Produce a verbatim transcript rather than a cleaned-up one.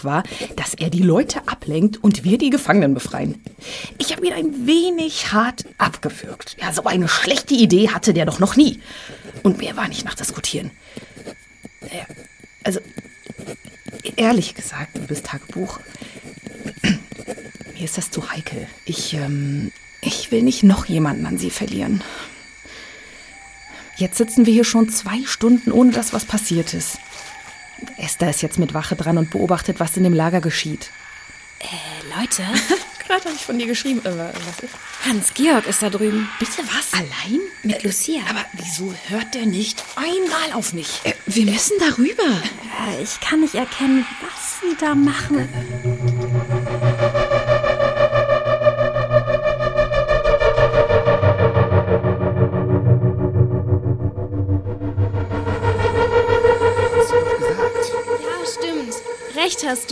Auftrag war, dass er die Leute ablenkt und wir die Gefangenen befreien. Ich habe ihn ein wenig hart abgewürgt. Ja, so eine schlechte Idee hatte der doch noch nie. Und mehr war nicht nachdiskutieren. Ja, also, ehrlich gesagt, liebes Tagebuch, mir ist das zu heikel. Ich, ähm, ich will nicht noch jemanden an Sie verlieren. Jetzt sitzen wir hier schon zwei Stunden, ohne dass was passiert ist. Esther ist jetzt mit Wache dran und beobachtet, was in dem Lager geschieht. Äh, Leute? Gerade habe ich von dir geschrieben. Äh, was ist? Hans-Georg ist da drüben. Bitte was? Allein? Mit Lucia. Aber wieso hört der nicht einmal auf mich? Äh, wir müssen darüber. Äh, ich kann nicht erkennen, was sie da machen. Ja, stimmt. Recht hast du.